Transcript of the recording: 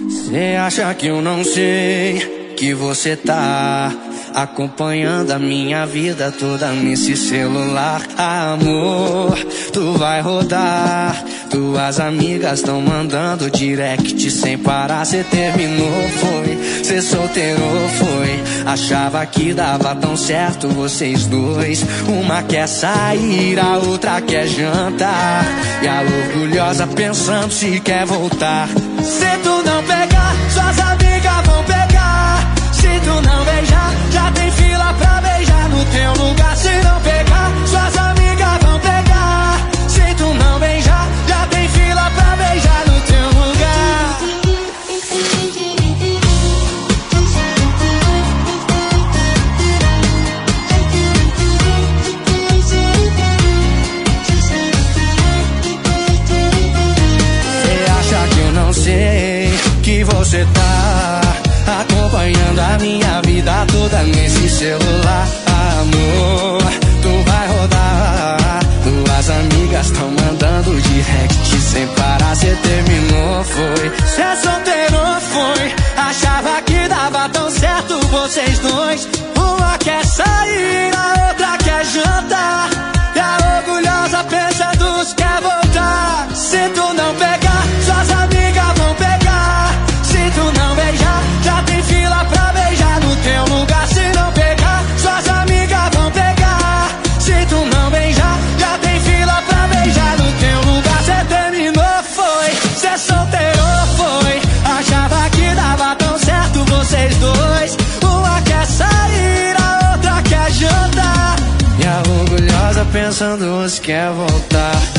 Cê acha que eu não sei que você tá acompanhando a minha vida toda nesse celular? Amor, tu vai rodar. Tuas amigas tão mandando direct sem parar. Cê terminou, foi? Cê solteirou, foi? Achava que dava tão certo vocês dois. Uma quer sair, a outra quer jantar. E a orgulhosa pensando se quer voltar. Se tu não pegar, suas amigas vão pegar. Se tu não beijar, já tem fila pra beijar no teu lugar. Se não pegar, suas amigas vão pegar. Se tu não beijar, já tem fila pra beijar no teu lugar. Você acha que eu não sei que você tá acompanhando a minha vida toda nesse celular? Amor, tu vai rodar. Tuas amigas tão mandando direct sem parar. Cê terminou, foi? Cê solteirou, foi? Achava que dava tão certo vocês dois. Uma quer sair, a outra quer jantar. E a orgulhosa pensando se quer voltar. Se tu não pegar, suas amigas vão pegar. Se tu não beijar, já tem fila pra beijar no teu lugar. Se não pegar, suas amigas vão pegar. Se tu não beijar, já tem fila pra beijar no teu lugar. Cê terminou, foi? Cê solteirou, foi? Achava que dava tão certo vocês dois. Uma quer sair, a outra quer jantar. E a orgulhosa pensando se quer voltar.